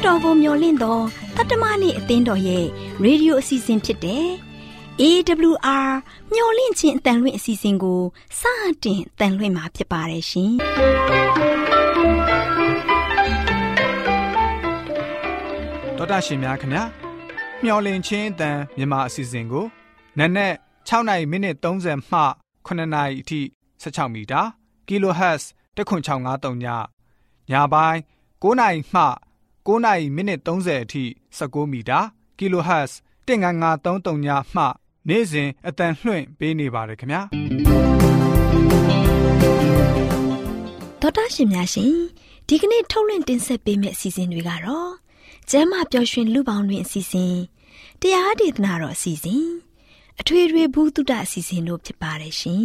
တော်ကိုမျှော်လင့်သောတတ္တမနေ့အသင်းတော်ရဲ့ရေဒီယိုအစီအစဉ်ဖြစ်တဲ့ AWR မျှော်လင့်ခြင်းအတန်လွင့်အစီအစဉ်ကိုစတင်တန်လွင့်မှာဖြစ်ပါတယ်ရှင်။ဒေါက်တာရှင်များခင်ဗျာမျှော်လင့်ခြင်းအတန်မြန်မာအစီအစဉ်ကိုနက်နက်6:30မှ9:00နာရီအထိ16မီတာ kHz 10653ညညပိုင်း9:00မှ9:30အထိ19မီတာ kHz 15533ညမှနေ့စဉ်အတန်လွှင့်ပေးနေပါတယ်ခင်ဗျာဒေါက်တာရှင်များရှင်ဒီကနေ့ထုတ်လွှင့်တင်ဆက်ပေးမယ့်အစီအစဉ်တွေကတော့ကျမ်းမာပျော်ရွှင်လူပေါင်းတွင်အစီအစဉ်တရားဒေသနာတော်အစီအစဉ်အထွေထွေဘုဒ္ဓအစီအစဉ်တို့ဖြစ်ပါတယ်ရှင်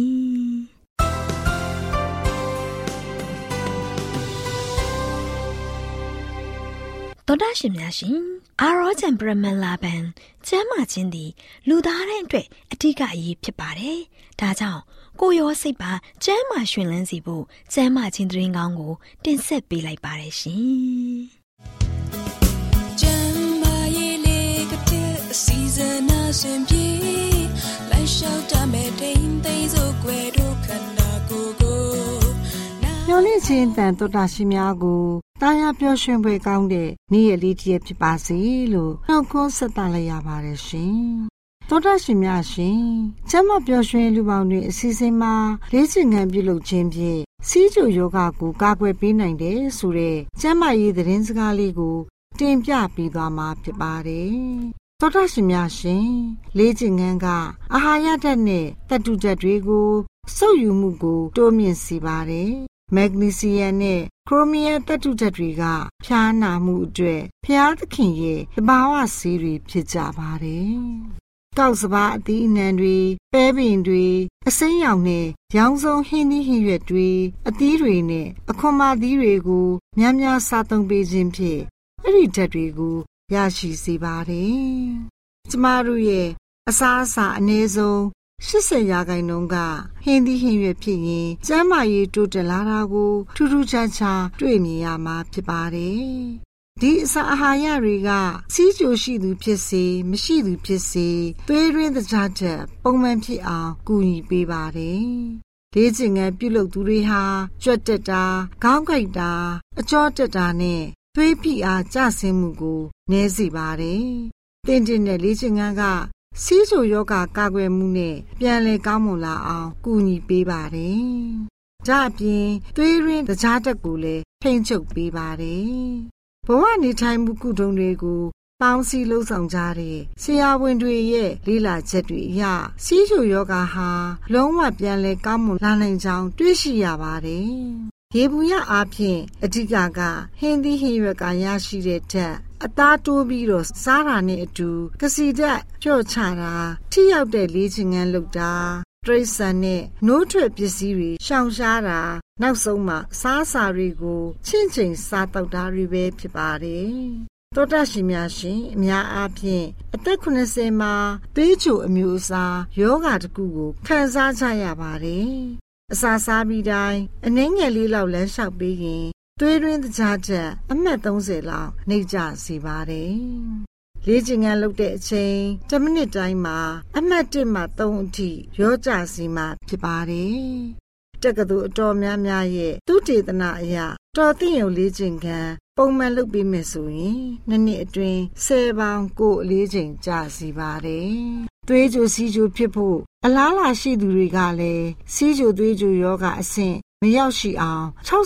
တော်တာရှင်များရှင်အာရောချံပရမန်လာဘန်ကျမ်းမာခြင်းသည်လူသားတိုင်းအတွက်အထူးအရေးဖြစ်ပါတယ်။ဒါကြောင့်ကိုယ်ရောစိတ်ပါကျမ်းမာရှင်လန်းစီဖို့ကျမ်းမာခြင်းသတင်းကောင်းကိုတင်ဆက်ပေးလိုက်ပါတယ်ရှင်။ကျမ်းမာရေးလေးကတဲ့အစီအစဉ်အစဉ်ပြေလိုက်လျှောက်တမဲ့တိမ်သိမ်းစို့ွယ်တို့ခန္ဓာကိုယ်ကိုမျော်လင့်ခြင်းတန်တော်တာရှင်များကိုတာယာပျော်ရွှင်ဖွယ်ကောင်းတဲ့နေ့ရက်လေးတစ်ရက်ဖြစ်ပါစေလို့နှုတ်ခွန်းဆက်သလိုက်ရပါတယ်ရှင်။သောတာရှင်များရှင်ကျမ်းမာပျော်ရွှင်လူပေါင်းတွေအစီအစဉ်မှာလေ့ကျင့်ခန်းပြုလုပ်ခြင်းဖြင့်စီးကျူယောဂကိုကာကွယ်ပေးနိုင်တယ်ဆိုတဲ့ကျမ်းမာရေးသတင်းစကားလေးကိုတင်ပြပေးသွားမှာဖြစ်ပါတယ်။သောတာရှင်များရှင်လေ့ကျင့်ခန်းကအာဟာရဓာတ်နဲ့သတ္တုဓာတ်တွေကိုစုပ်ယူမှုကိုတိုးမြင့်စေပါတယ်။မက်ဂနီဆီယမ်နဲ့ခရိုမီယမ်သတ္တုဓာတ်တွေကဖျားနာမှုအတွက်ဖျားသခင်ရဲ့တဘာဝဆေးတွေဖြစ်ကြပါတယ်။ကောက်စပါးအသီးအနှံတွေပဲပင်တွေအစိမ်းရောင်နဲ့ရောင်စုံဟင်းသီးဟင်းရွက်တွေအသီးတွေနဲ့အခွန်မာသီးတွေကိုများများစားသုံးပေးခြင်းဖြင့်အဲ့ဒီဓာတ်တွေကိုရရှိစေပါတယ်။ကျမတို့ရဲ့အစားအစာအနည်းဆုံး80%ကဟင်းသီးဟင်းရွက်ဖြစ်ရင်ကျန်းမာရေးတိုးတက်လာတာကိုထူးထူးခြားခြားတွေ့မြင်ရမှာဖြစ်ပါတယ်။ဒီအစာအာဟာရတွေကစီးကျိုရှိသူဖြစ်စေမရှိသူဖြစ်စေသွေးရင်းသကြားချက်ပုံမှန်ဖြစ်အောင်ကူညီပေးပါတယ်။လေ့ကျင့်ခန်းပြုလုပ်သူတွေဟာကြွက်တက်တာခေါင်းကိုက်တာအကြောတက်တာနဲ့သွေးဖိအားကျဆင်းမှုကိုနည်းစေပါတယ်။တင်တဲ့လေ့ကျင့်ခန်းကစီးကျိုယောဂကာကွယ်မှုနဲ့ပြန်လည်ကောင်းမွန်လာအောင်ကူညီပေးပါတယ်။ဒါအပြင်သွေးရင်းသကြားဓာတ်ကိုလည်းထိန်းချုပ်ပေးပါတယ်။ဘဝနေထိုင်မှုကုထုံးတွေကိုပေါင်းစည်းလှုပ်ဆောင်ကြတဲ့ဆရာဝန်တွေရဲ့လေ့လာချက်တွေအရစီးကျိုယောဂဟာလုံးဝပြန်လည်ကောင်းမွန်လာနိုင်ကြောင်းတွေ့ရှိရပါတယ်။ရေဘူးရအားဖြင့်အဓိကကဟင်းသီးဟင်းရွက်ကရရှိတဲ့ဓာတ်အသားတိုးပြီးတော့စားတာနဲ့အတူကစီဓာတ်ကြော့ချတာထိရောက်တဲ့လေ့ကျင့်ခန်းလုပ်တာတရိတ်ဆန်နဲ့နိုးထွက်ပစ္စည်းတွေရှောင်ရှားတာနောက်ဆုံးမှစားစာတွေကိုချင့်ချိန်စားတောက်တာတွေပဲဖြစ်ပါတယ်။သောတာရှင်များရှင်အများအားဖြင့်အသက်80မှာသွေးချိုအမျိုးအစားယောဂတစ်ခုကိုခံစားကြရပါတယ်။အစာစားပြီးတိုင်းအနည်းငယ်လေးလောက်လမ်းလျှောက်ပေးရင်သွေးရင်းသကြားချက်အမှတ်30လောက်နှိပ်ကျစေပါတယ်။လေ့ကျင့်ခန်းလုပ်တဲ့အချိန်10မိနစ်တိုင်းမှာအမှတ်1မှ3အထိရောကျစေမှာဖြစ်ပါတယ်။တက္ကသိုလ်အတော်များများရဲ့သုတေသနအရတော်သိရုံလေ့ကျင့်ခန်းပုံမှန်လုပ်ပြီးမယ်ဆိုရင်2နှစ်အတွင်း10ပေါင်ကိုအလေးချိန်ကျစေပါတယ်။သွေးကြိုစီးကြိုဖြစ်ဖို့အလားအလာရှိသူတွေကလည်းစီးကြိုသွေးကြိုယောဂအဆင့်မရောက်ရှိအောင်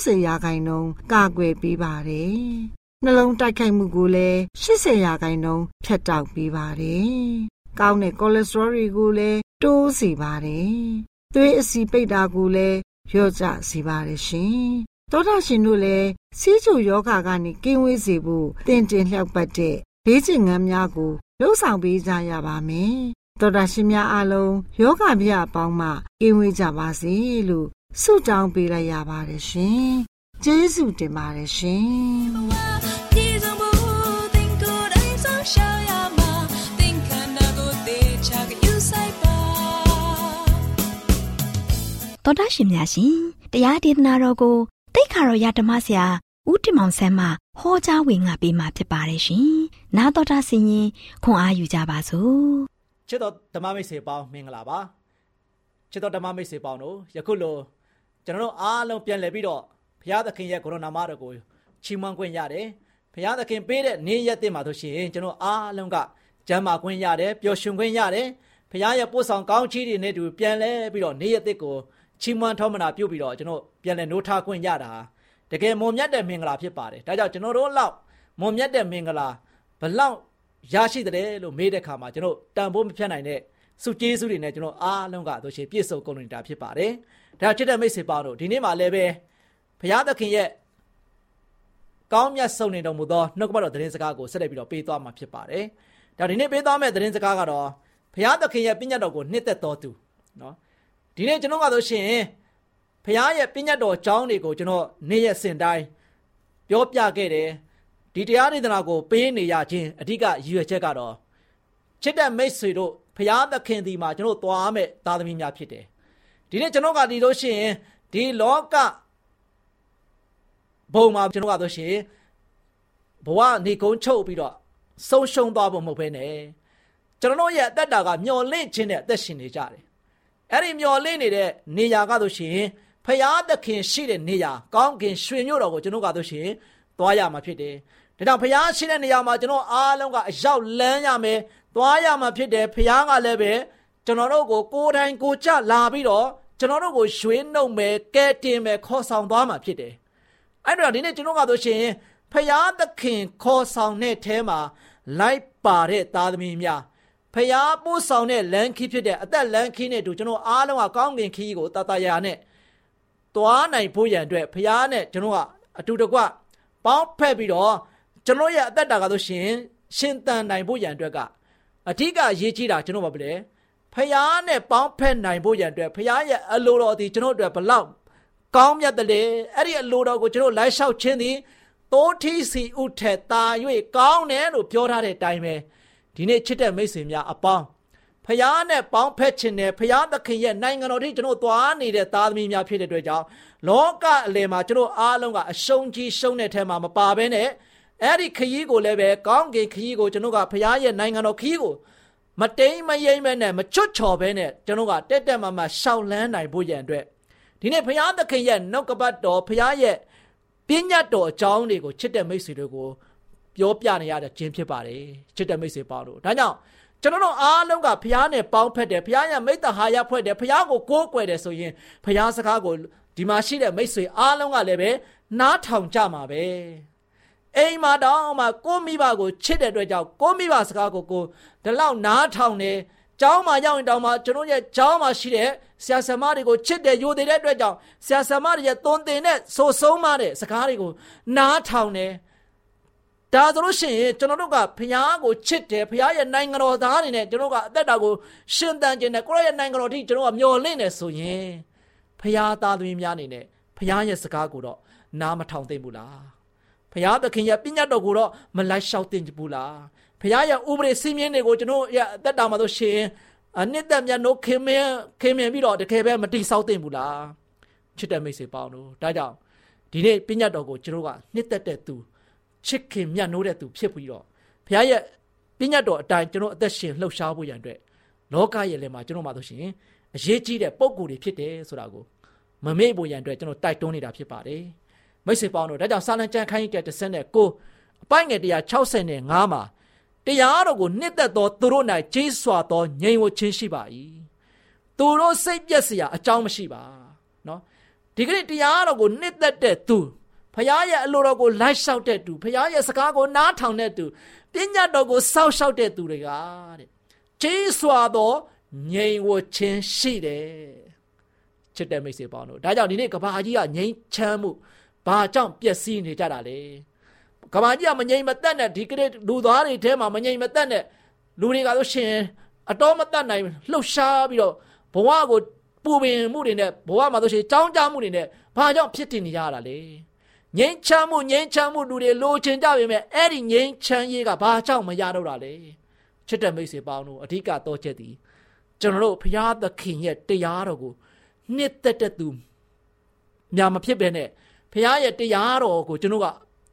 60%ကာကွယ်ပေးပါတယ်။နှလုံးတိုက်ခိုက်မှုကိုလည်း80%ဖြတ်တောက်ပေးပါတယ်။ကောင်းတဲ့ကိုလက်စထရောတွေကိုလည်းတိုးစေပါတယ်။သွေးအဆီပိတ်တာကိုလည်းလျော့ကျစေပါတယ်ရှင်။သောတာရှင်တို့လည်းစီးကျိုယောဂကနေကင်းဝေးစေဖို့တင်တင်လျှောက်ပတ်တဲ့လေ့ကျင့်ခန်းများကိုလှုပ်ဆောင်ပေးကြရပါမယ်။သောတာရှင်များအားလုံးယောဂဗျာအပေါင်းမှကင်းဝေးကြပါစေလို့ဆုတောင်းပေးလိုက်ရပါတယ်ရှင်။ကျေးဇူးတင်ပါတယ်ရှင်။သောတာရှင်များရှင်တရားဒေသနာတော်ကိုတိတ်ခါတော်ရဓမ္မဆရာဦးတင်မောင်ဆန်းမှဟောကြားဝင်ငါပေးมาဖြစ်ပါတယ်ရှင်။နားတော်တာဆင်ရင်ခွန်အားယူကြပါစို့။ချစ်တော်ဓမ္မမိတ်ဆွေပေါင်းမင်္ဂလာပါ။ချစ်တော်ဓမ္မမိတ်ဆွေပေါင်းတို့ယခုလိုကျွန်တော်တို့အားလုံးပြန်လည်ပြီးတော့ဘုရားသခင်ရဲ့ကိုရိုနာမတော်ကိုချီးမွမ်းခွင့်ရတယ်။ဘုရားသခင်ပေးတဲ့နေ့ရက်တင်မှာဆိုရှင်ကျွန်တော်အားလုံးကကျမ်းမာခွင့်ရတယ်ပျော်ရွှင်ခွင့်ရတယ်။ဘုရားရဲ့ပို့ဆောင်ကောင်းချီးတွေနဲ့တူပြန်လဲပြီးတော့နေ့ရက်တစ်ကိုချီးမွမ်းထောမနာပြုပြီးတော့ကျွန်တော်ပြန်လဲနိုးထားခွင့်ရတာတကယ်မွန်မြတ်တဲ့မင်္ဂလာဖြစ်ပါတယ်။ဒါကြောင့်ကျွန်တော်တို့လောက်မွန်မြတ်တဲ့မင်္ဂလာဘလောက်ရရှိတယ်လို့မေးတဲ့အခါမှာကျွန်တော်တန်ဖိုးမဖြတ်နိုင်တဲ့စုကျေးဇူးတွေနဲ့ကျွန်တော်အားလုံးကတို့ရှိပြည့်စုံကုန်နေတာဖြစ်ပါတယ်။ဒါချစ်တဲ့မိတ်ဆွေပေါင်းတို့ဒီနေ့မှလည်းပဲဘုရားသခင်ရဲ့ကောင်းမြတ်ဆုံးနေတော်မူသောနှုတ်ကပတ်တော်သတင်းစကားကိုဆက်လက်ပြီးတော့ပေးသွားမှာဖြစ်ပါတယ်။ဒါဒီနေ့ပေးသွားမယ့်သတင်းစကားကတော့ဘုရားသခင်ရဲ့ပညတ်တော်ကိုနှစ်သက်တော်သူနော်ဒီနေ့ကျွန်တော်ကဆိုရှင်ဘုရားရဲ့ပညတ်တော်အကြောင်းတွေကိုကျွန်တော်နေ့ရက်စဉ်တိုင်းပြောပြခဲ့တယ်ဒီတရားဒေသနာကိုပေးနေရခြင်းအဓိကရည်ရွယ်ချက်ကတော့ချစ်တဲ့မိတ်ဆွေတို့ဘုရားသခင်ဒီမှာကျွန်တော်သွားမဲ့သားသမီးများဖြစ်တယ်ဒီနေ့ကျွန်တော်ကဒီလို့ရှိရင်ဒီလောကဘုံမှာကျွန်တော်ကဆိုရှင်ဘဝနေကုန်းချုပ်ပြီးတော့ဆုံးရှုံးသွားဖို့မဟုတ်ဘဲနဲ့ကျွန်တော်ရဲ့အသက်တာကမျော်လင့်ခြင်းနဲ့အသက်ရှင်နေကြတယ်အဲ့ဒီမျော်လင့်နေတဲ့နေရာကဆိုရှင်ဖယားသခင်ရှိတဲ့နေရာကောင်းကင်ရွှေမြို့တော်ကိုကျွန်တော်ကဆိုရှင်သွားရမှာဖြစ်တယ်ဒါကြောင့်ဖယားရှိတဲ့နေရာမှာကျွန်တော်အားလုံးကအရောက်လန်းရမယ်သွားရမှာဖြစ်တယ်ဖယားကလည်းပဲကျွန်တော်တို့ကိုကိုယ်တိုင်ကိုကြလာပြီးတော့ကျွန်တော်တို့ကိုရွှေနှုတ်မယ်ကဲတင်မယ်ခေါ်ဆောင်သွားမှာဖြစ်တယ်အဲ့တော့ဒီနေ့ကျွန်တော်ကဆိုရှင်ဖယားသခင်ခေါ်ဆောင်တဲ့ထဲမှာလိုက်ပါတဲ့သားသမီးများဖယားပို့ဆောင်တဲ့လမ်းခီးဖြစ်တဲ့အသက်လမ်းခီးနဲ့တူကျွန်တော်အားလုံးကကောင်းကင်ခီးကိုတတရာနဲ့သွားနိုင်ဖို့ရန်အတွက်ဖယားနဲ့ကျွန်တော်ကအတူတကွပေါင်းဖက်ပြီးတော့ကျွန်တော်ရဲ့အသက်တာကဆိုရှင်ရှင်သန်နိုင်ဖို့ရန်အတွက်ကအဓိကအရေးကြီးတာကျွန်တော်ဘာလဲဖယားနဲ့ပေါင်းဖက်နိုင်ဖို့ရန်အတွက်ဖယားရဲ့အလိုတော်ဒီကျွန်တော်တို့ဘလောက်ကောင်းမြတ်တယ်အဲ့ဒီအလိုတော်ကိုကျွန်တော်လိုက်လျှောက်ခြင်းသည်တိုးထီးစီဥထက်တာ၍ကောင်းတယ်လို့ပြောထားတဲ့အတိုင်းပဲဒီနေ့ချစ်တဲ့မိတ်ဆွေများအပေါင်းဖယားနဲ့ပေါင်းဖက်ခြင်းနဲ့ဖယားသခင်ရဲ့နိုင်ငံတော်ที่ကျွန်တော်သွားနေတဲ့သားသမီးများဖြစ်တဲ့အတွက်ကြောင့်လောကအလယ်မှာကျွန်တော်အားလုံးကအရှုံးကြီးရှုံးတဲ့ထဲမှာမပါဘဲနဲ့အဲ့ဒီခရီးကိုလည်းပဲကောင်းကင်ခရီးကိုကျွန်တော်ကဖယားရဲ့နိုင်ငံတော်ခရီးကိုမတိမ်မယိမ့်ပဲနဲ့မချွတ်ချော်ပဲနဲ့ကျွန်တော်ကတက်တက်မမရှောက်လန်းနိုင်ဖို့ရန်အတွက်ဒီနေ့ဖယားသခင်ရဲ့နှုတ်ကပတ်တော်ဖယားရဲ့ပညတ်တော်အကြောင်းတွေကိုချစ်တဲ့မိတ်ဆွေတွေကိုပြောပြနေရတဲ့ခြင်းဖြစ်ပါတယ်ချစ်တဲ့မိတ်ဆွေပေါင်းတို့ဒါကြောင့်ကျွန်တော်တို့အားလုံးကဖျားနဲ့ပေါင်းဖက်တယ်ဖျားရဲ့မိတ္တဟာယဖွဲ့တယ်ဖျားကိုကိုးကွယ်တယ်ဆိုရင်ဖျားစကားကိုဒီမှာရှိတဲ့မိတ်ဆွေအားလုံးကလည်းပဲနားထောင်ကြမှာပဲအိမ်မှာတောင်းမှကိုမိဘကိုချစ်တဲ့အတွက်ကြောင့်ကိုမိဘစကားကိုဒီလောက်နားထောင်တယ်ကျောင်းမှာရောက်ရင်တောင်မှကျွန်တော်ရဲ့ကျောင်းမှာရှိတဲ့ဆရာဆရာမတွေကိုချစ်တယ်ယိုတဲ့အတွက်ကြောင့်ဆရာဆရာမတွေရဲ့သွန်သင်တဲ့ဆိုဆုံးမတဲ့စကားတွေကိုနားထောင်တယ်ဒါဆိုလို့ရှိရင်ကျွန်တော်တို့ကဖျားကိုချစ်တယ်ဖျားရဲ့နိုင်ငံတော်သားအနေနဲ့ကျွန်တော်ကအသက်တာကိုရှင်သန်ခြင်းနဲ့ကိုယ့်ရဲ့နိုင်ငံတော်ထိကျွန်တော်ကမျှော်လင့်နေဆိုရင်ဖျားသားသမီးများအနေနဲ့ဖျားရဲ့စကားကိုတော့နားမထောင်သင့်ဘူးလားဖျားသခင်ရဲ့ပညတ်တော်ကိုတော့မလိုက်လျှောက်သင့်ဘူးလားဖျားရဲ့ဥပဒေစည်းမျဉ်းတွေကိုကျွန်တော်ရဲ့အသက်တာမှာဆိုရှင်အနှစ်သက်မြတ်နိုးခင်မင်ပြီးတော့တကယ်ပဲမတိဆောက်သင့်ဘူးလားချစ်တဲ့မိတ်ဆွေပေါင်းတို့ဒါကြောင့်ဒီနေ့ပညတ်တော်ကိုကျွန်တော်ကနှစ်သက်တဲ့သူချစ်ခင်မြတ်နိုးတဲ့သူဖြစ်ပြီးတော့ဘုရားရဲ့ပညတ်တော်အတိုင်းကျွန်တော်အသက်ရှင်လှုပ်ရှားဖို့ရန်အတွက်လောကရဲ့လည်းမှာကျွန်တော်မှာဆိုရှင်အရေးကြီးတဲ့ပုံကိုယ်တွေဖြစ်တယ်ဆိုတာကိုမမေ့ဖို့ရန်အတွက်ကျွန်တော်တိုက်တွန်းနေတာဖြစ်ပါတယ်မိတ်ဆွေပေါင်းတို့ဒါကြောင့်စာလံကျမ်းခန်းကြီး39အပိုင်းငယ်165မှာတရားတော်ကိုနှစ်သက်သောသူတို့၌ကြီးစွာသောငြိမ်ဝှက်ခြင်းရှိပါ၏သူတို့စိတ်ပြည့်စရာအကြောင်းမရှိပါနော်ဒီကနေ့တရားတော်ကိုနှစ်သက်တဲ့သူဖခင်ရဲ့အလိုတော်ကိုလိုက်လျှောက်တဲ့သူဖခင်ရဲ့စကားကိုနားထောင်တဲ့သူပညတ်တော်ကိုစောင့်ရှောက်တဲ့သူတွေကတဲ့ကြီးစွာသောငြိမ်ဝှက်ခြင်းရှိတယ်ချစ်တဲ့မိတ်ဆွေပေါင်းတို့ဒါကြောင့်ဒီနေ့ကဘာကြီးကငြိမ်ချမ်းမှုဘာကြောင့်ပျက်စီးနေကြတာလဲကဘာကြီးကမငြိမ်မသက်နဲ့ဒီကနေ့လူသားတွေထဲမှာမငြိမ်မသက်နဲ့လူတွေကဆိုရှင်အတော်မသက်နိုင်လှုပ်ရှားပြီးတော့ဘဝကိုပူပင်မှုတွေနဲ့ဘဝမှာဆိုရှင်ကြောင်းကြမှုတွေနဲ့ဘာကြောင့်ဖြစ်တည်နေရတာလဲငြိမ်းချမ်းမှုလူတွေလိုချင်ကြပေမဲ့အဲ့ဒီငြိမ်းချမ်းရေးကဘာကြောင့်မရတော့တာလဲချစ်တဲ့မိတ်ဆွေပေါင်းတို့အဓိကတော့ချက်သည်ကျွန်တော်တို့ဘုရားသခင်ရဲ့တရားတော်ကိုနှစ်သက်တဲ့သူများမဖြစ်ပဲနဲ့ဘုရားရဲ့တရားတော်ကိုကျွန်တော်က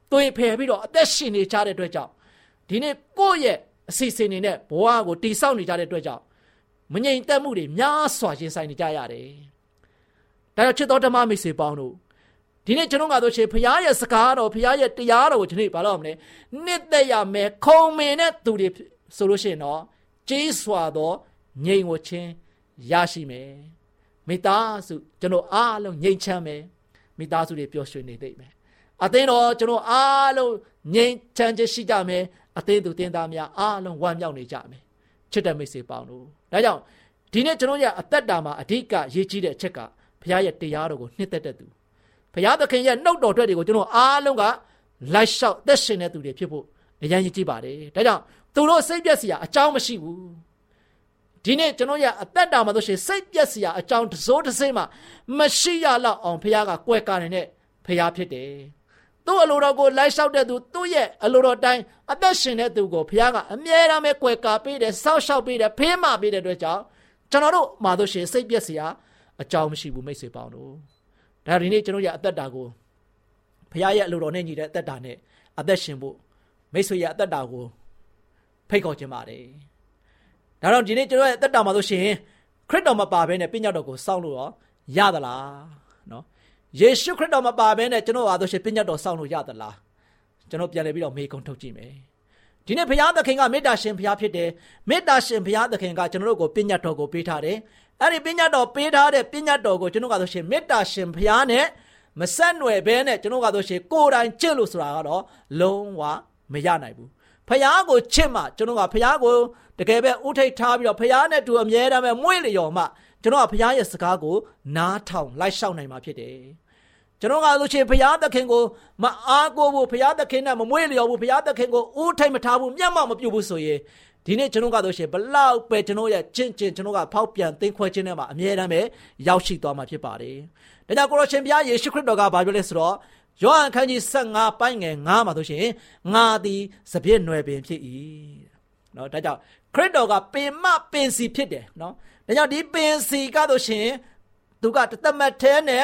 သွေးဖယ်ပြီးတော့အသက်ရှင်နေကြတဲ့အတွက်ကြောင့်ဒီနေ့ကိုယ့်ရဲ့အစီအစဉ်တွေနဲ့ဘဝကိုတည်ဆောက်နေကြတဲ့အတွက်ကြောင့်မငြိမ်သက်မှုတွေများစွာရင်ဆိုင်နေကြရတယ်။ဒါကြောင့်ချစ်တော်ဓမ္မမိတ်ဆွေပေါင်းတို့ဒီနေ့ကျွန်တော်ကတော့ရှင်ဘုရားရဲ့စကားတော်ဘုရားရဲ့တရားတော်ကိုဒီနေ့ဘာလို့မလဲနှစ်သက်ရမယ်ခုံမင်တဲ့သူတွေဆိုလို့ရှိရင်တော့ကြေးစွာသောငြိမ်ဝခြင်းရရှိမယ်မိသားစုကျွန်တော်အားလုံးငြိမ်ချမ်းမယ်မိသားစုတွေပျော်ရွှင်နေသိမယ်အသင်းတော်ကျွန်တော်အားလုံးငြိမ်ချမ်းခြင်းရှိကြမယ်အသင်းသူတင်းသားများအားလုံးဝမ်းမြောက်နေကြမယ်ချစ်တဲ့မိတ်ဆွေပေါင်းတို့ဒါကြောင့်ဒီနေ့ကျွန်တော်ရဲ့အသက်တာမှာအဓိကရေးကြီးတဲ့အချက်ကဘုရားရဲ့တရားတော်ကိုနှစ်သက်တဲ့သူဘုရားသခင်ရဲ့နှုတ်တော်ထွက်တွေကိုကျွန်တော်အားလုံးကလိုက်လျှောက်သက်ရှင်တဲ့သူတွေဖြစ်ဖို့အရင်ကြီးကြည့်ပါတယ်ဒါကြောင့်သူတို့စိတ်ပြည့်စရာအကြောင်းမရှိဘူးဒီနေ့ကျွန်တော်ရဲ့အသက်တာမှာဆိုရှင်စိတ်ပြည့်စရာအကြောင်းတစ်စိုးတစ်စိမ့်မှမရှိရလောက်အောင်ဘုရားကကွယ်ကာနေတဲ့ဘုရားဖြစ်တယ်သူ့အလိုတော်ကိုလိုက်လျှောက်တဲ့သူသူ့ရဲ့အလိုတော်တိုင်းအသက်ရှင်တဲ့သူကိုဘုရားကအမြဲတမ်းပဲကွယ်ကာပေးတယ်စောင့်ရှောက်ပေးတယ်ဖေးမပေးတဲ့အတွက်ကြောင့်ကျွန်တော်တို့မှာဆိုရှင်စိတ်ပြည့်စရာအကြောင်းမရှိဘူးမိတ်ဆွေပေါင်းတို့ဒါဒီနေ့ကျွန်တော်ရဲ့အသက်တာကိုဘုရားရဲ့အလိုတော်နဲ့ညီတဲ့အသက်တာနဲ့အသက်ရှင်ဖို့မိတ်ဆွေရဲ့အသက်တာကိုဖိတ်ခေါ်ခြင်းပါတယ်ဒါတော့ဒီနေ့ကျွန်တော်ရဲ့အသက်တာမှာဆိုရှင်ခရစ်တော်မပါဘဲနဲ့ပညတ်တော်ကိုစောင့်လို့ရသလားနော်ယေရှုခရစ်တော်မပါဘဲနဲ့ကျွန်တော်အားဆိုရှင်ပညတ်တော်စောင့်လို့ရသလားကျွန်တော်ပြန်လည်ပြီးတော့မေးခွန်းထုတ်ကြည့်မယ်ဒီနေ့ဘုရားသခင်ကမေတ္တာရှင်ဘုရားဖြစ်တယ်မေတ္တာရှင်ဘုရားသခင်ကကျွန်တော်တို့ကိုပညတ်တော်ကိုပေးထားတယ်အဲ့ဒီပညတ်တော်ပေးထားတဲ့ပညတ်တော်ကိုကျွန်တော်ကဆိုရှင်မေတ္တာရှင်ဘုရားနဲ့မဆက်နွယ်ဘဲနဲ့ကျွန်တော်ကဆိုရှင်ကိုယ်တိုင်ကျင့်လို့ဆိုတာကတော့လုံးဝမရနိုင်ဘူးဘုရားကိုချစ်မှကျွန်တော်ကဘုရားကိုတကယ်ပဲဥထိတ်ထားပြီးတော့ဘုရားနဲ့တူအမြဲတမ်းပဲမွေ့လျော်မှကျွန်တော်ကဘုရားရဲ့စကားကိုနားထောင်လိုက်ရှောက်နိုင်မှာဖြစ်တယ်ကျွန်တော်ကဆိုရှင်ဘုရားသခင်ကိုမအားကိုးဘူးဘုရားသခင်နဲ့မမွေ့လျော်ဘူးဘုရားသခင်ကိုဥထိတ်မထားဘူးမျက်မှောက်မပြုတ်ဘူးဆိုရင်ဒီနေ့ကျွန်တော်ကဆိုရှင်ဘလောက်ပဲကျွန်တော်ရဲ့ကျင့်ကျွန်တော်ကဖောက်ပြန်သိမ်းခွဲခြင်းနဲ့မှာအမြဲတမ်းပဲရောက်ရှိသွားမှာဖြစ်ပါတယ်ဒါကြောင့်ကိုရရှင်ဘုရားယေရှုခရစ်တော်ကဘာပြောလဲဆိုတော့ယောဟန်ခန်းကြီး15ပိုင်းငယ်9မှာဆိုရှင်ငါသည်စပြည့်နွယ်ပင်ဖြစ်၏နော်ဒါကြောင့်ခရစ်တော်ကပင်မပင်စီဖြစ်တယ်နော်ဒါကြောင့်ဒီပင်စီကဆိုရှင်သူကတမတ်ထဲနဲ့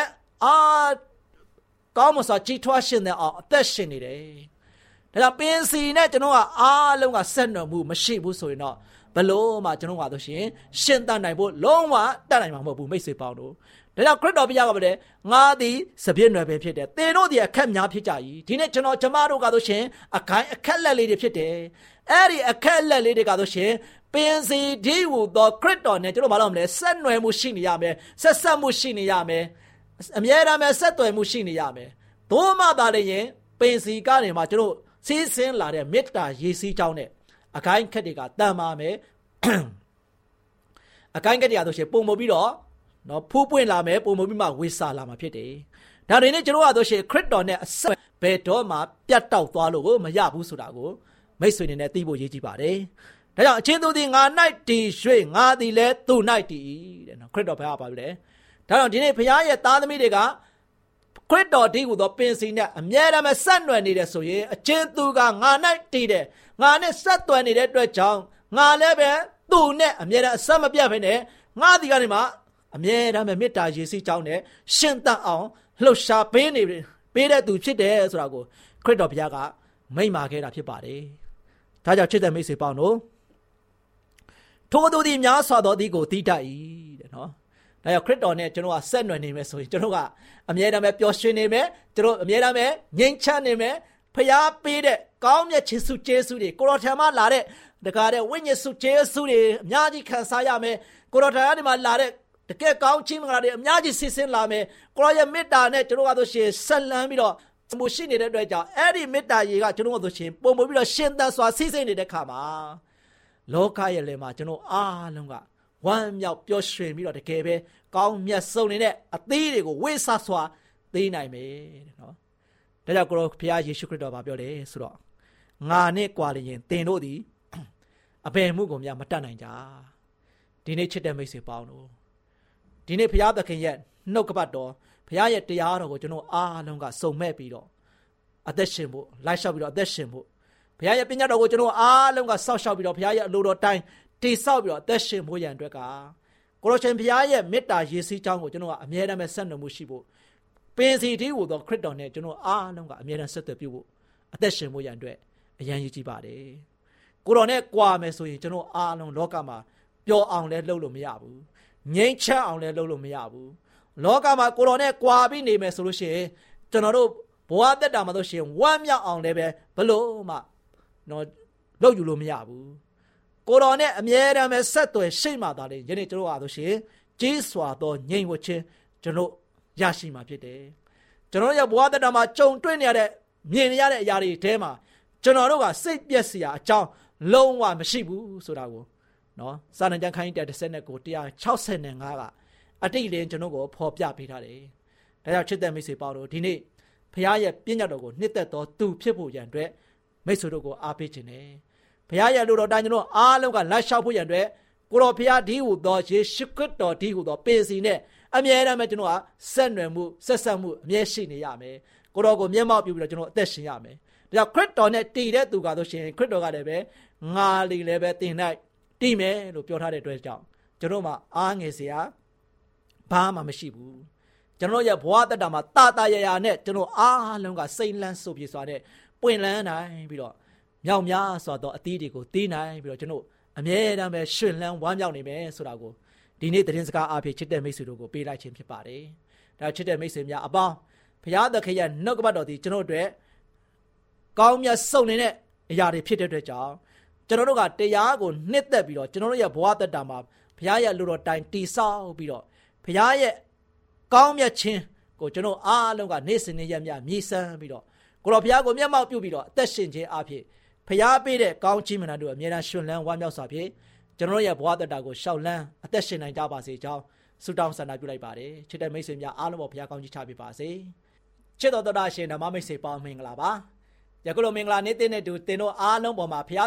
ကောင်းမစွာကြီးထွားရှင်တဲ့အောင်အသက်ရှင်နေတယ်ဒါကြောင့်ပင်စီနဲ့ကျွန်တော်ကအားလုံးကဆက်နွယ်မှုမရှိဘူးဆိုရင်တော့ဘလို့မှကျွန်တော်ကဆိုရှင်ရှင်တတ်နိုင်ဖို့လုံးဝတတ်နိုင်မှာမဟုတ်ဘူးမိတ်ဆွေပေါင်းတို့ဒါကြောင့်ခရစ်တော်ဘုရားကပြောတယ်ငါသည်စပြည့်နွယ်ပင်ဖြစ်တယ်သင်တို့ဒီအခက်များဖြစ်ကြ၏ဒီနေ့ကျွန်တော်ကျမတို့ကဆိုရှင်အခက်လက်လေးတွေဖြစ်တယ်အဲ့ဒီအခက်လက်လေးတွေကဆိုရှင်ပင်စီဒီဟူသောခရစ်တော်နဲ့ကျွန်တော်မလုပ်မလဲဆက်နွယ်မှုရှိနေရမယ်ဆက်ဆက်မှုရှိနေရမယ်အမြဲတမ်းပဲဆက်သွယ်မှုရှိနေရမယ်သို့မှသာလည်းရင်ပင်စီကနေမှကျွန်တော်စီးဆင်းလာတဲ့မေတ္တာရည်စည်းကြောင်းနဲ့အကိုင်းခက်တွေကတန်ပါမယ်အကိုင်းခက်တွေကဆိုရှင်ပုံမပြီးတော့နော်ဖူးပွင့်လာမယ်ပုံမပြီးမှဝေစာလာမှာဖြစ်တယ်ဒါတွေနဲ့ကျွန်တော်ကဆိုရှင်ခရစ်တော်နဲ့အဆက်ဘယ်တော့မှပြတ်တောက်သွားလို့မရဘူးဆိုတာကိုမိတ်ဆွေတွေနဲ့သိဖို့ရည်ကြည်ပါတယ်ဒါကြောင့်အချင်းသူသည်ငါ၌တည်၍ငါသည်လည်းသူ၌တည်တဲ့နော်ခရစ်တော်ဘုရားပါပြီလေဒါကြောင့်ဒီနေ့ဘုရားရဲ့သားသမီးတွေကခရစ်တော်ဒီဟူသောပင်စီနဲ့အမြဲတမ်းဆက်နွယ်နေတယ်ဆိုရင်အချင်းသူကငါ၌တည်တယ်ငါနဲ့ဆက်သွယ်နေတဲ့အတွက်ကြောင့်ငါလည်းပဲသူနဲ့အမြဲတမ်းအဆက်မပြတ်ဘဲနဲ့ငါဒီကနေမှအမြဲတမ်းမေတ္တာရည်စည်းကြောင်းနဲ့ရှင်သန်အောင်လှုပ်ရှားပေးတဲ့သူဖြစ်တယ်ဆိုတာကိုခရစ်တော်ဘုရားကမိန့်မာခဲ့တာဖြစ်ပါတယ်ဒါကြောင့်ချစ်တဲ့မိတ်ဆွေပေါင်းတို့ထိုသူသည်များစွာသောသည်ကိုသိတတ်၏တဲ့နော်ဒါကြောင့်ခရစ်တော်နဲ့ကျွန်တော်ကဆက်နွယ်နေမယ်ဆိုရင်ကျွန်တော်ကအမြဲတမ်းပဲပျော်ရွှင်နေမယ်ကျွန်တော်အမြဲတမ်းပဲငြိမ်ချမ်းနေမယ်ဖျားပေးတဲ့ကောင်းမြတ်ခြင်းစုကျေးဇူးတွေကိုတော်ထံမှလာတဲ့တကားတဲ့ဝိညာဉ်စုကျေးဇူးတွေအများကြီးခံစားရမယ်ကိုတော်ထံကနေမှလာတဲ့တကယ်ကောင်းခြင်းမင်္ဂလာတွေအများကြီးဆင်းလာမယ်ကိုရောရဲ့မေတ္တာနဲ့ကျွန်တော်ကဆိုရှင်ဆက်လန်းပြီးတော့မှုရှိနေတဲ့အတွက်ကြောင့်အဲ့ဒီမေတ္တာရေကကျွန်တော်ကဆိုရှင်ပုံမပြီးတော့ရှင်သန်စွာဆင်းဆင်းနေတဲ့ခါမှာလောကရဲ့လေမှာကျွန်တော်အားလုံးကဝမ်းမြောက်ပျော်ရွှင်ပြီးတော့တကယ်ပဲကောင်းမြတ်ဆုံးနေတဲ့အသီးတွေကိုဝေဆစွာသိနိုင်မယ်တဲ့နော်ဒါကြောင့်ကိုရောဘုရားယေရှုခရစ်တော်ကပြောတယ်ဆိုတော့ငါနဲ့ကြွားလျင်သင်တို့သည်အဘယ်မှုကိုများမတတ်နိုင်ကြဒီနေ့ချစ်တဲ့မိတ်ဆွေပေါင်းတို့ဒီနေ့ဘုရားသခင်ရဲ့နှုတ်ကပတ်တော်ဘုရားရဲ့တရားတော်ကိုကျွန်တော်အားလုံးကစုံမဲ့ပြီးတော့အသက်ရှင်ဖို့လိုက်လျှောက်ပြီးတော့အသက်ရှင်ဖို့ဘုရားရဲ့ပညာတော်ကိုကျွန်တော်အားလုံးကစောင့်ရှောက်ပြီးတော့ဘုရားရဲ့အလိုတော်တိုင်းတည်ဆောက်ပြီးတော့အသက်ရှင်ဖို့ရန်အတွက်ကကိုရရှင်ဘုရားရဲ့မေတ္တာရည်စည်းကြောင်းကိုကျွန်တော်ကအမြဲတမ်းဆက်နွယ်မှုရှိဖို့ပင်စီတီးဟူသောခရစ်တော်နဲ့ကျွန်တော်အားလုံးကအမြဲတမ်းဆက်သွယ်ပြုဖို့အသက်ရှင်ဖို့ရန်အတွက်အရန်ကြီးကြည့်ပါတယ်ကိုတော်နဲ့ကြွားမယ်ဆိုရင်ကျွန်တော်အားလုံးလောကမှာပျော်အောင်လဲလုပ်လို့မရဘူးငြိမ်းချမ်းအောင်လဲလုပ်လို့မရဘူးလောကမှာကိုတော်နဲ့ကြွားပြီးနေမယ်ဆိုလို့ရှိရင်ကျွန်တော်တို့ဘဝသက်တာမှာဆိုရှင်ဝမ်းမြောက်အောင်လည်းပဲဘလို့မှနော်လုပ်ယူလို့မရဘူးကိုတော်နဲ့အမြဲတမ်းပဲဆက်သွယ်ရှိမှသာလေယနေ့ကျွန်တော်အားဆိုရှင်ကြီးစွာသောငြိမ်ဝှက်ခြင်းကျွန်တော်ရရှိမှာဖြစ်တယ်ကျွန်တော်ရဲ့ဘဝသက်တာမှာကြုံတွေ့နေရတဲ့မြင်နေရတဲ့အရာတွေထဲမှာကျွန်တော်တို့ကစိတ်ပြည့်စရာအကြောင်းလုံးဝမရှိဘူးဆိုတာကိုနော်စာလံကျမ်းခန်းကြီး139 165ကအတိတ်လင်းကျွန်တော်ကိုဖော်ပြပေးထားတယ်ဒါကြောင့်ချစ်တဲ့မိတ်ဆွေပေါင်းတို့ဒီနေ့ဖခင်ရဲ့ပြည့်ညတ်တော်ကိုနှစ်သက်သောသူဖြစ်ဖို့ရန်အတွက်မိတ်ဆွေတို့ကိုအားပေးခြင်းနဲ့ဖခင်ရဲ့လူတော်တိုင်းကျွန်တော်အားလုံးကလက်လျှောက်ဖို့ရန်အတွက်ကိုတော်ဖခင်ဒီဟုသောယေရှုခရစ်တော်ဒီဟုသောပင်စီနဲ့အမြဲတမ်းပဲကျွန်တော်ကဆက်နွယ်မှုဆက်ဆက်မှုအမြဲရှိနေရမယ်ကိုတော်ကိုမျက်မှောက်ပြုပြီးတော့ကျွန်တော်အသက်ရှင်ရမယ်ဒါကြောင့်ခရစ်တော်နဲ့တည်တဲ့သူကဆိုရှင်ခရစ်တော်ကလည်းပဲငါလီလည်းပဲတင်၌တည်မယ်လို့ပြောထားတဲ့အတွက်ကြောင့်ကျွန်တော်မှအားငယ်စရာဘာမှမရှိဘူးကျွန်တော်ရဲ့ဘဝတက်တာမှာတာရရနဲ့ကျွန်တော်အားလုံးကစိတ်လန်းဆိုပြေစွာနဲ့ပွင့်လန်းနိုင်ပြီးတော့မြောက်များစွာသောအသီးတွေကိုတီးနိုင်ပြီးတော့ကျွန်တော်အမြဲတမ်းပဲရှင်လန်းဝမ်းမြောက်နေမယ်ဆိုတာကိုဒီနေ့သတင်းစကားအားဖြင့်ချစ်တဲ့မိတ်ဆွေတို့ကိုပေးလိုက်ခြင်းဖြစ်ပါတယ်ဒါချစ်တဲ့မိတ်ဆွေများအပေါင်းဘုရားသခင်ရဲ့နှုတ်ကပတ်တော်ဒီကျွန်တော်တို့ကောင်းမြတ်ဆုံးနေတဲ့အရာတွေဖြစ်တဲ့အတွက်ကြောင့်ကျွန်တော်တို့ကတရားကိုနှစ်သက်ပြီးတော့ကျွန်တော်တို့ရဲ့ဘဝတက်တာမှာဘုရားရဲ့လူတော်တိုင်တည်ဆောက်ပြီးတော့ဘုရားရဲ့ကောင်းမြတ်ခြင်းကိုကျွန်တော်အားလုံးကနေ့စဉ်နေ့ရက်မြမြည်စမ်းပြီးတော့ကိုတော်ဘုရားကိုမျက်မှောက်ပြုပြီးတော့အသက်ရှင်ခြင်းအဖြစ်ဘုရားပေးတဲ့ကောင်းချီးမင်္ဂလာတို့အမြဲတမ်းရှင်လန်းဝမ်းမြောက်စွာဖြင့်ကျွန်တော်ရဲ့ဘဝတက်တာကိုရှောက်လန်းအသက်ရှင်နိုင်ကြပါစေကြောင်းဆုတောင်းဆန္ဒပြုလိုက်ပါတယ်ချစ်တဲ့မိတ်ဆွေများအားလုံးပေါ်ဘုရားကောင်းချီးချပေးပါစေချစ်တော်တော်ရှင်ဓမ္မမိတ်ဆွေပေါင်းမင်္ဂလာပါယခုလိုမင်္ဂလာနေ့တဲ့တူတင်တို့အားလုံးပေါ်မှာဘုရား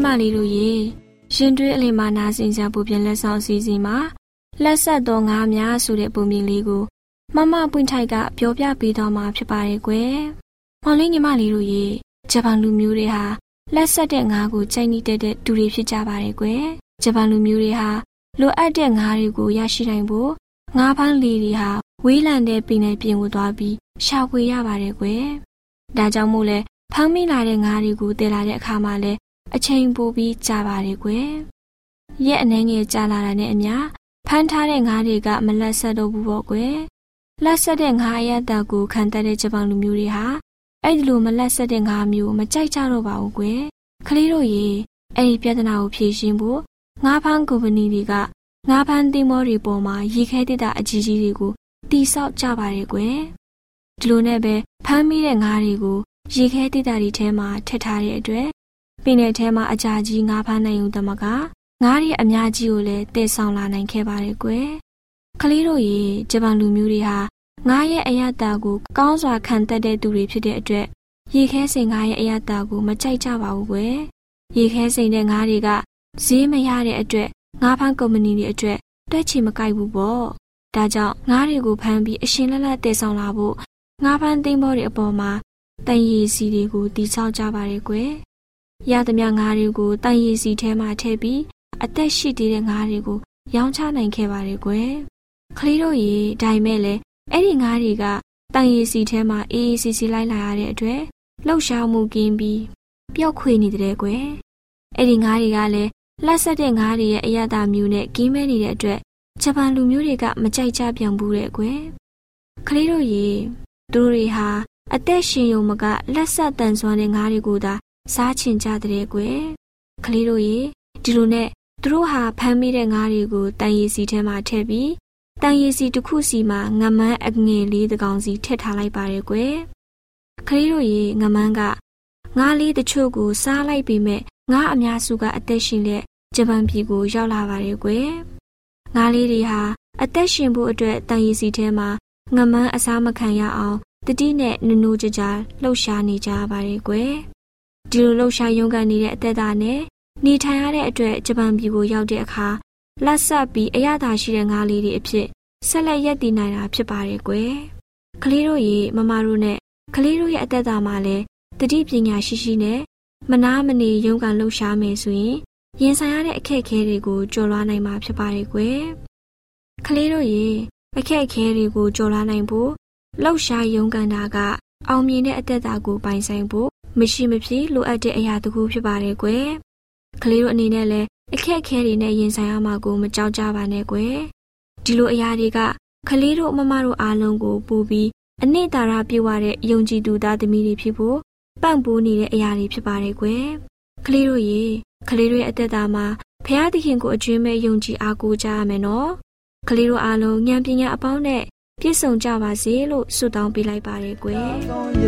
မလေးတို့ရေရင်တွေးအလင်းမနာဆင်ကြဖို့ပြန်လက်ဆောင်အစီအစဉ်မှာလက်ဆက်သောငါးများဆိုတဲ့ပုံပြင်လေးကိုမမပွင့်ထိုက်ကပြောပြပေးတော့မှာဖြစ်ပါတယ်ကွယ်။မောင်လေးညီမလေးတို့ရေဂျပန်လူမျိုးတွေဟာလက်ဆက်တဲ့ငါးကိုကြိုက်နေတဲ့သူတွေဖြစ်ကြပါတယ်ကွယ်။ဂျပန်လူမျိုးတွေဟာလိုအပ်တဲ့ငါးတွေကိုရရှိနိုင်ဖို့ငါးဖမ်းလေးတွေဟာဝေးလံတဲ့ပင်နယ်ပြင်ကိုသွားပြီးရှာဖွေရပါတယ်ကွယ်။ဒါကြောင့်မို့လဲဖမ်းမိလာတဲ့ငါးတွေကိုတည်လာတဲ့အခါမှာလဲအချိန်ပိုပြီးကြာပါတယ်ကွယ်။ရက်အနှဲငယ်ကြာလာတာနဲ့အမျှဖမ်းထားတဲ့ငါးတွေကမလက်ဆက်တော့ဘူးပေါ့ကွယ်။လက်ဆက်တဲ့ငါးရတဲ့ကိုခံတတ်တဲ့ဂျပန်လူမျိုးတွေဟာအဲ့ဒီလိုမလက်ဆက်တဲ့ငါးမျိုးမကြိုက်ကြတော့ပါဘူးကွယ်။ကလေးတို့ရေအဲ့ဒီပြဿနာကိုဖြေရှင်းဖို့ငါးဖမ်းကုမ္ပဏီတွေကငါးဖမ်းသင်္ဘောတွေပေါ်မှာရေခဲတစ်တာအကြီးကြီးတွေကိုတိဆောက်ကြပါတယ်ကွယ်။ဒီလိုနဲ့ပဲဖမ်းမိတဲ့ငါးတွေကိုရေခဲတစ်တာတွေထဲမှာထည့်ထားတဲ့အတွက်ပင်နယ်ထဲမှာအကြာကြီးငါးဖမ်းနိုင်ုံတမကငါးတွေအများကြီးကိုလည်းတည်ဆောင်လာနိုင်ခဲ့ပါတယ်ကွယ်။ကလေးတို့ရေဂျပန်လူမျိုးတွေဟာငါးရဲ့အရသာကိုကောင်းစွာခံတတ်တဲ့သူတွေဖြစ်တဲ့အတွက်ရေခဲစိန်ငါးရဲ့အရသာကိုမကြိုက်ကြပါဘူးကွယ်။ရေခဲစိန်တဲ့ငါးတွေကဈေးမရတဲ့အတွက်ငါးဖမ်းကုမ္ပဏီတွေအတွက်တွက်ချီမကိုက်ဘူးပေါ့။ဒါကြောင့်ငါးတွေကိုဖမ်းပြီးအရှင်လက်လက်တည်ဆောင်လာဖို့ငါးဖမ်းသင်္ဘောတွေအပေါ်မှာတန်ရည်စီတွေကိုတည်ဆောက်ကြပါတယ်ကွယ်။ရသမျှငါးတွေကိုတန်ရည်စီထဲမှာထည့်ပြီးအသက်ရှိသေးတဲ့ငါးတွေကိုရောင်းချနိုင်ခဲ့ပါတယ်ကွယ်။ကလေးတို့ရေဒါပေမဲ့လည်းအဲ့ဒီငါးတွေကတန်ရည်စီထဲမှာအေးအေးစီစီလိုက်လာရတဲ့အတွက်လှုပ်ရှားမှုကင်းပြီးပျောက်ခွေနေတဲ့ကွယ်။အဲ့ဒီငါးတွေကလည်းလက်ဆက်တဲ့ငါးတွေရဲ့အရသာမျိုးနဲ့ကင်းမဲနေတဲ့အတွက်ဂျပန်လူမျိုးတွေကမကြိုက်ကြပြန်ဘူးတဲ့ကွယ်။ကလေးတို့ရေသူတို့တွေဟာအသက်ရှင်ရုံမကလက်ဆက်တန်ဆွမ်းတဲ့ငါးတွေကိုသာစားချင်ကြတဲ့ကွယ်။ကလေးတို့ရေဒီလိုနဲ့သူတို့ဟာဖမ်းမိတဲ့ငါးတွေကိုတန်ရည်စီထဲမှာထည့်ပြီးတန်ရည်စီတစ်ခုစီမှာငမန်းအငယ်လေးတစ်ကောင်စီထည့်ထားလိုက်ပါတယ်ကွယ်။ကလေးတို့ရေငမန်းကငါးလေးတချို့ကိုစားလိုက်ပြီးမဲ့ငါးအများစုကအသက်ရှင်တဲ့ဂျပန်ပြည်ကိုရောက်လာပါတယ်ကွယ်။ငါးလေးတွေဟာအသက်ရှင်ဖို့အတွက်တန်ရည်စီထဲမှာငမန်းအစားမခံရအောင်တတိနဲ့နူးနူးကြကြလှုပ်ရှားနေကြပါတယ်ကွယ်။ဒီလိုလှုပ်ရှားရုန်းကန်နေတဲ့အသက်တာနဲ့နေထိုင်ရတဲ့အတွက်ဂျပန်ပြည်ကိုရောက်တဲ့အခါလက်ဆက်ပြီးအရသာရှိတဲ့ငါးလေးတွေအဖြစ်ဆက်လက်ရပ်တည်နိုင်တာဖြစ်ပါတယ်ကွယ်။ကလေးတို့ရေမမတို့နဲ့ကလေးတို့ရဲ့အသက်တာမှာလည်းတတိပညာရှိရှိနဲ့မနာမနေရုန်းကန်လှုပ်ရှားမယ်ဆိုရင်ရင်ဆိုင်ရတဲ့အခက်အခဲတွေကိုကျော်လွှားနိုင်မှာဖြစ်ပါတယ်ကွယ်။ကလေးတို့ရေအခက်အခဲတွေကိုကျော်လွှားနိုင်ဖို့လှုပ်ရှားရုန်းကန်တာကအောင်မြင်တဲ့အသက်တာကိုပိုင်ဆိုင်ဖို့မရှိမဖြစ်လိုအပ်တဲ့အရာတစ်ခုဖြစ်ပါတယ်ကွယ်။ကလေးတို့အနေနဲ့လည်းအခက်အခဲတွေနဲ့ရင်ဆိုင်ရမှာကိုမကြောက်ကြပါနဲ့ကွယ်။ဒီလိုအရာတွေကကလေးတို့မမတို့အားလုံးကိုပို့ပြီးအနှစ်သာရပြည့်ဝတဲ့ယုံကြည်သူသားသမီးတွေဖြစ်ဖို့ပံ့ပိုးနေတဲ့အရာတွေဖြစ်ပါတယ်ကွယ်။ကလေးတို့ရေကလေးတို့ရဲ့အသက်တာမှာဖခင်သခင်ကိုအကျွမ်းမဲ့ယုံကြည်အားကိုးကြရမယ်နော်။ကလေးတို့အားလုံးဉာဏ်ပညာအပေါင်းနဲ့ပြည့်စုံကြပါစေလို့ဆုတောင်းပေးလိုက်ပါတယ်ကွယ်။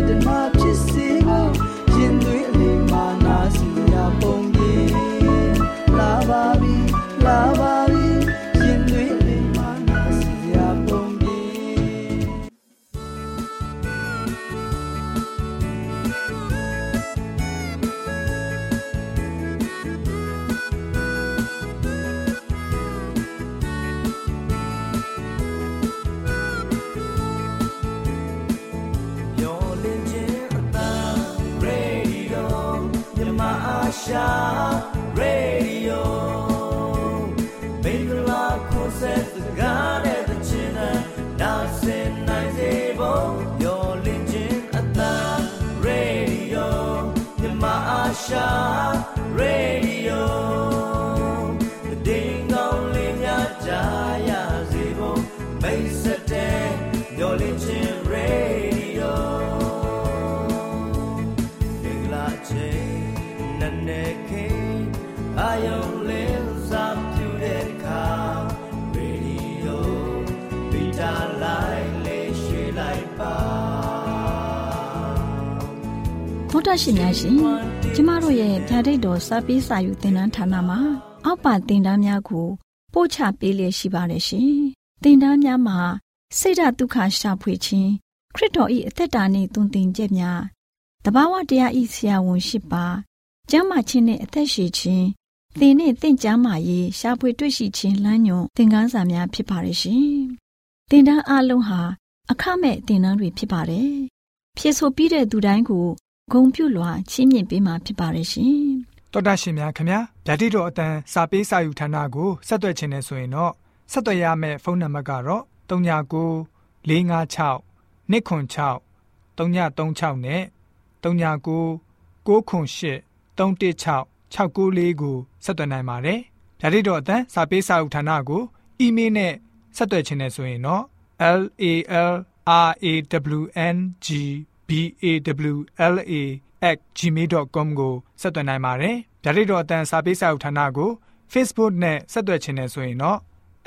ရင်သွေးအလေးမာနာစီရာပုံကြီးလာပါပြီလာပါပြီရင်သွေးအလေးမာနာစီရာပုံကြီး Radio Bingla Concept the God at the China Dancing Nice Able Your Legend at the Radio Yamasha Radio The Ding only Jaya Zebo Base Day Your Legend Radio Bingla J I only love to the car radio Vita like she like bar သောတာရှင်များရှင်ကျမတို့ရဲ့ဗျာဒိတ်တော်စာပေးစာယူသင်တန်းဌာနမှာအောက်ပါသင်တန်းများကိုပို့ချပေးလျက်ရှိပါတယ်ရှင်သင်တန်းများမှာစိတ်ဓာတ်ဒုက္ခရှာဖွေခြင်းခရစ်တော်၏အသက်တာနှင့်သွန်သင်ချက်များတဘာဝတရားဤဆရာဝန်ရှိပါကျမ်းမာခြင်းနဲ့အသက်ရှည်ခြင်းသင်နဲ့သင်ကျမ်းမာရေးရှားဖွေတွေ့ရှိခြင်းလမ်းညွန်သင်ခန်းစာများဖြစ်ပါရဲ့ရှင်သင်တန်းအလုံးဟာအခမဲ့သင်တန်းတွေဖြစ်ပါတယ်ဖြစ်ဆိုပြီးတဲ့သူတိုင်းကိုဂုဏ်ပြုလွှာချီးမြှင့်ပေးမှာဖြစ်ပါရဲ့ရှင်တော်တာရှင်များခင်ဗျာဓာတိတော်အတန်းစာပေးစာယူဌာနကိုဆက်သွယ်ခြင်းနဲ့ဆိုရင်တော့ဆက်သွယ်ရမယ့်ဖုန်းနံပါတ်ကတော့39 656 296 336နဲ့39 98 316 694ကိုဆက်သွင်းနိုင်ပါတယ်။ဓာတိတော်အတန်းစာပေးစာဥထာဏာကိုအီးမေးလ်နဲ့ဆက်သွယ်ခြင်းနဲ့ဆိုရင်တော့ LALRAWNGBAWLA@gmail.com ကိုဆက်သွင်းနိုင်ပါတယ်။ဓာတိတော်အတန်းစာပေးစာဥထာဏာကို Facebook နဲ့ဆက်သွယ်ခြင်းနဲ့ဆိုရင်တော့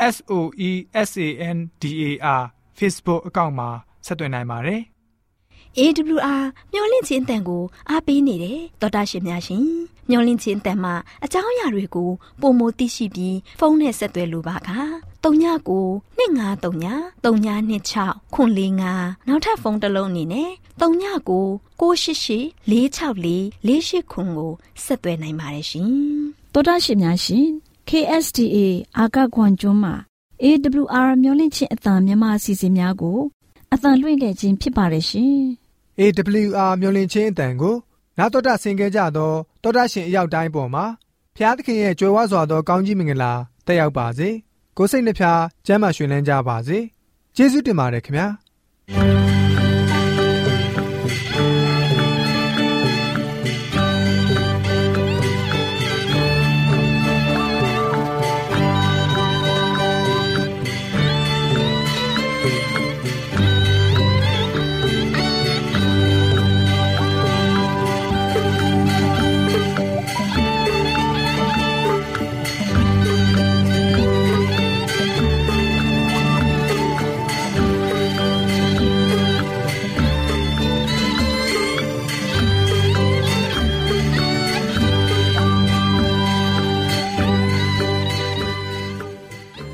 SOESANDAR Facebook အကောင့်မှာဆက်သွင်းနိုင်ပါတယ်။ AWR မျော်လင့်ခြင်းအတန်ကိုအားပေးနေတယ်တော်တာရှင်များရှင်မျော်လင့်ခြင်းအတန်မှာအကြောင်းအရာတွေကိုပုံမသိရှိပြီးဖုန်းနဲ့ဆက်သွယ်လိုပါက39 253 3926 445နောက်ထပ်ဖုန်းတစ်လုံးအနေနဲ့39 688 464 489ကိုဆက်သွယ်နိုင်ပါတယ်ရှင်တော်တာရှင်များရှင် KSTA အာကခွန်ကျွန်းမှာ AWR မျော်လင့်ခြင်းအတန်မြန်မာအစီအစဉ်များကိုအတန်လွှင့်ခဲ့ခြင်းဖြစ်ပါတယ်ရှင် AWR မျော်လင့်ခြင်းအတန်ကိုနာတော်တာဆင် ခဲ့ကြသောတော်တာရှင်အရောက်တိုင်းပေါ်မှာဖျားသခင်ရဲ့ကြွယ်ဝစွာသောကောင်းကြီးမင်္ဂလာတက်ရောက်ပါစေကိုယ်စိတ်နှဖျားကျမ်းမာရွှင်လန်းကြပါစေကျေးဇူးတင်ပါတယ်ခင်ဗျာ